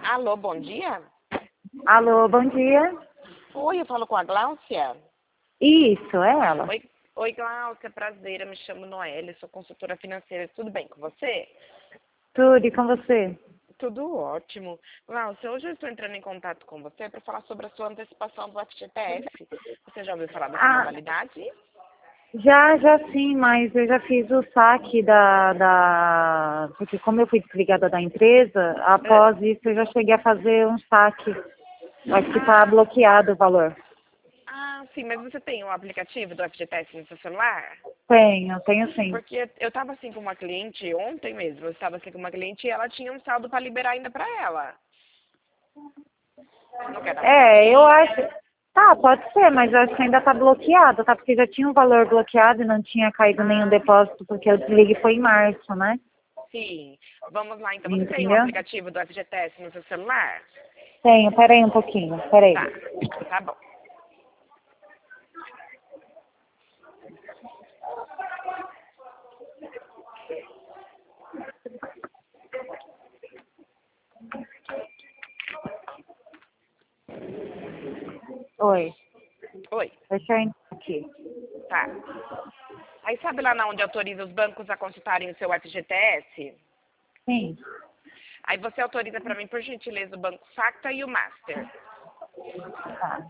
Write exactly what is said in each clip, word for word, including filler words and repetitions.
Alô, bom dia? Alô, bom dia. Oi, eu falo com a Gláucia. Isso, é ela. Oi, oi Gláucia, prazer, eu me chamo Noelle, sou consultora financeira, tudo bem com você? Tudo, e com você? Tudo ótimo. Gláucia, hoje eu estou entrando em contato com você para falar sobre a sua antecipação do F G T S. Você já ouviu falar dessa Ah, modalidade? já, já sim, mas eu já fiz o saque da, da... Porque como eu fui desligada da empresa, após isso eu já cheguei a fazer um saque. Acho que está Ah, bloqueado o valor. ah, sim, mas você tem o aplicativo do F G T S no seu celular? Tenho, tenho sim. Porque eu estava assim com uma cliente, ontem mesmo, eu estava assim com uma cliente e ela tinha um saldo para liberar ainda para ela. Você não quer dar uma É, eu acho... olhadinha? Tá, pode ser, mas eu acho que ainda está bloqueado, tá? Porque já tinha um valor bloqueado e não tinha caído nenhum Ah, depósito, porque o desligue foi em março, né? sim. Vamos lá, então. Você tem o Entendeu? aplicativo do F G T S no seu celular? Tenho, peraí um pouquinho, peraí. Tá, tá bom. Oi, Oi, deixa eu entrar aqui. tá. Aí sabe lá na onde autoriza os bancos a consultarem o seu F G T S? Sim, Aí você autoriza para mim, por gentileza, o Banco Facta e o Master. tá.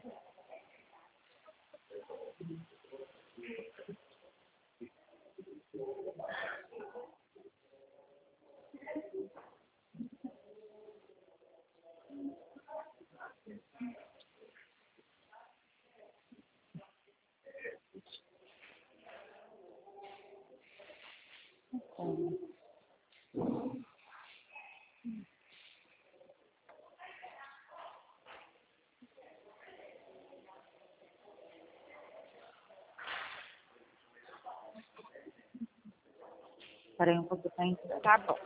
Peraí um pouquinho, tá entrando. Tá bom.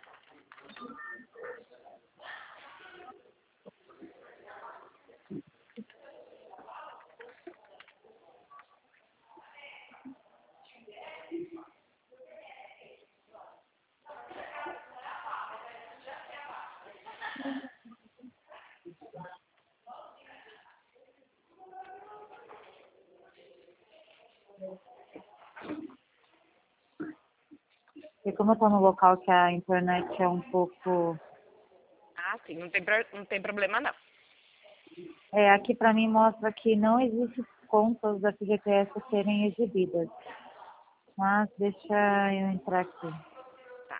E como eu tô no local que a internet é um pouco... Ah, sim, não tem, pro- não tem problema não. É, aqui pra mim mostra que não existe contas da F G T S serem exibidas. Mas deixa eu entrar aqui. Tá.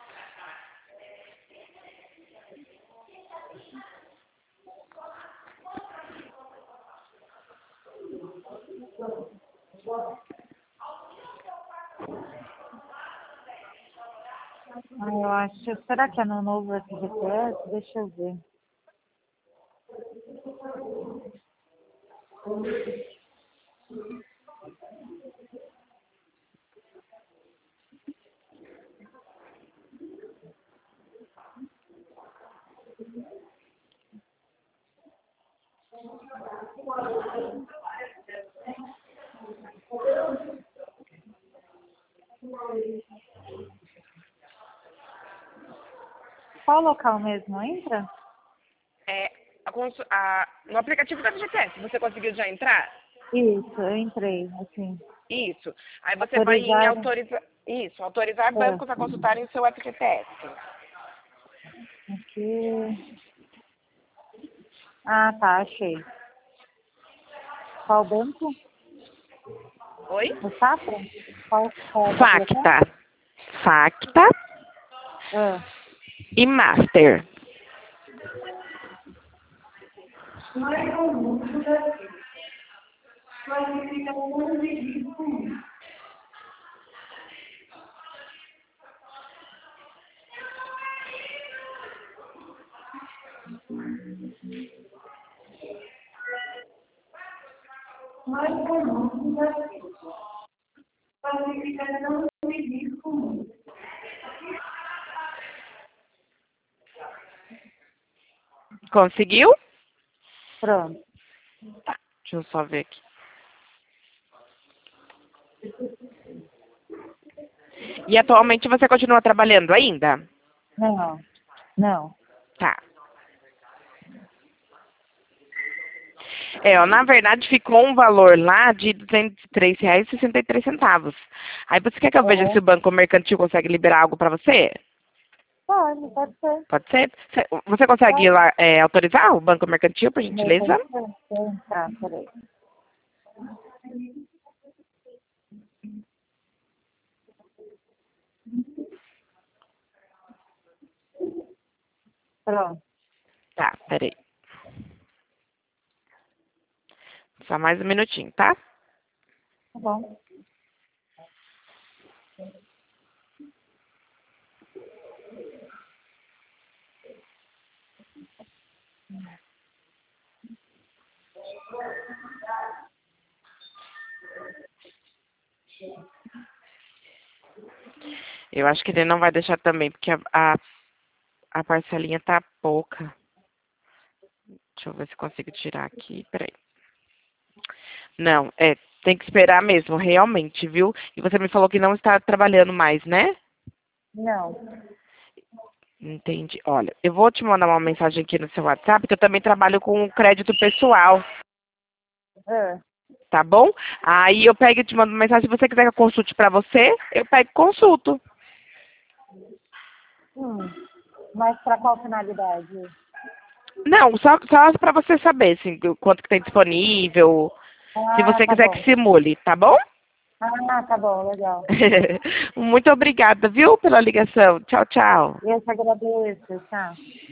Ah, eu acho... Será que é no novo F G T S? Deixa eu ver. Qual local mesmo entra? É, a consu- a- no aplicativo do F G T S, você conseguiu já entrar? Isso, eu entrei, assim. Isso. Aí você vai em Autorizar... autorizar. Isso, autorizar É, bancos a consultarem o seu F G T S. aqui... Ah, tá, achei. Qual banco? Oi? O Safra? Qual é pra colocar? Facta. Facta Ah. e Master. Conseguiu? Pronto. Tá, deixa eu só ver aqui. E atualmente você continua trabalhando ainda? Não, não. Tá. É, ó, na verdade ficou um valor lá de duzentos e três reais e sessenta e três centavos. Aí você quer que eu veja se Uhum. o Banco Mercantil consegue liberar algo para você? Pode, pode ser. Pode ser? Você você consegue ir Pode. lá, é, autorizar o Banco Mercantil, por Meu, gentileza? pode ser. Deixa eu entrar, peraí. Pronto, Tá, peraí. Só mais um minutinho, tá? tá bom. Eu acho que ele não vai deixar também, porque a, a, a parcelinha tá pouca. Deixa eu ver se consigo tirar aqui, peraí. Não, é, tem que esperar mesmo, realmente, viu? E você me falou que não está trabalhando mais, né? Não. Entendi. Olha, eu vou te mandar uma mensagem aqui no seu WhatsApp, porque eu também trabalho com crédito pessoal, É. tá bom? Aí eu pego e te mando uma mensagem, se você quiser que eu consulte pra você, eu pego e consulto. Hum. Mas para qual finalidade? Não, só, só pra você saber, assim, o quanto que tem disponível, se Ah, você tá quiser que bom. simule, tá bom? Ah, tá bom, legal. Muito obrigada, viu, pela ligação. Tchau, tchau. Eu te agradeço, tá?